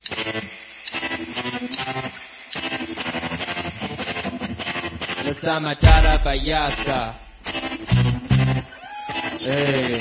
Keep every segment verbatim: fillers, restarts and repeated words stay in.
Lasa matara bayasa. Hey.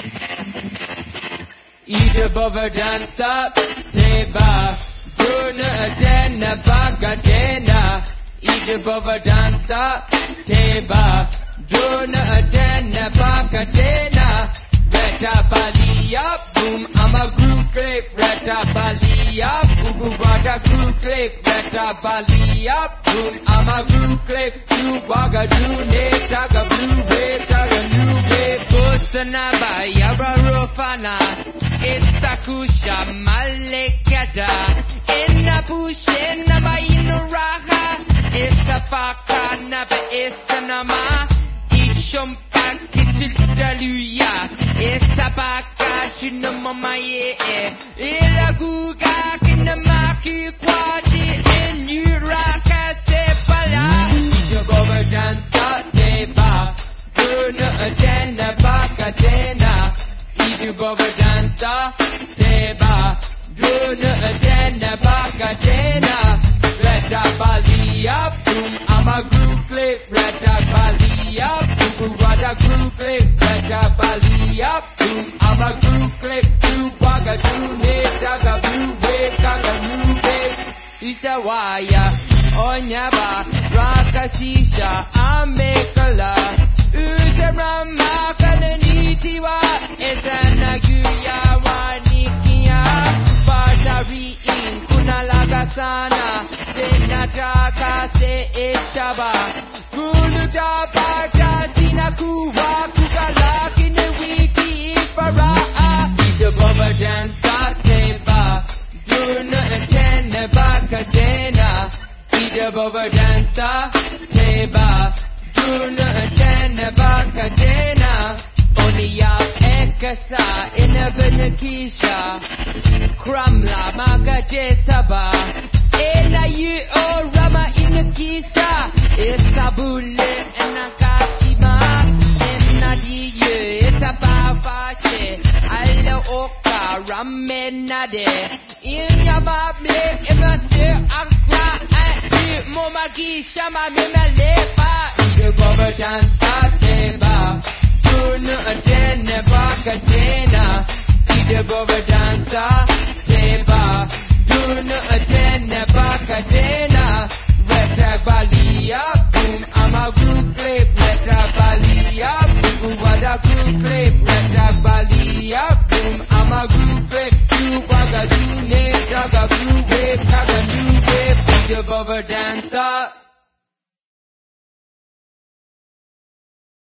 Ida bovadan stop teba. Bruna adena bagadena. Ida bovadan stop teba. Bruna adena bagadena. Reta bali up, boom, I'm a group clip. Reta bali up, ubu wada group clip. Reta bali up, boom, I'm a group clip. You waga do ne, taga blue wave, taga new wave. Busana ba yara rofana, isakusha malekada. Inna pushe na ba inu raha, isafaka na ba isanama. Ishompa kisidaluya. Esa baka shinamamaye ila guga kinamaki kwati inyuraka sepala Ija govadan start deba Guna adena baka dena Ija govadan start deba Guna adena baka dena Reta bali up boom I'm a group clip Reta bali up boom Wada group clip Reta bali up boom I'm a group clip You waga do ne Daga blue wave Daga new wave Isa waya Onyaba Raka sisha Amekala Uza rama Kalanitiwa Esa naguya Wanikia Batari in Kunalaga sana Senataka se ishaba Guluta bata sinakuwa Kukala kine wiki faraa Ida bovadan start teba Duna antena bakadena Ida bovadan start teba Duna antena bakadena Oniya ekasa inabanakisha Kramla magaje saba Ena yu o rama inakisa Isabule enakatima Ena diyu isabafashe Ala oka ramenade Inya mable emase akra Atu momagi shama mimalepa Ida govadan stateba Duna adena bakadena Ida govadan stateba Duna adena bakadena Reta bali up boom I'm a group clip Reta bali up boom Wada group clip Reta bali up boom I'm a group clip You waga do ne Daga blue wave Daga new wave Ida bovadan start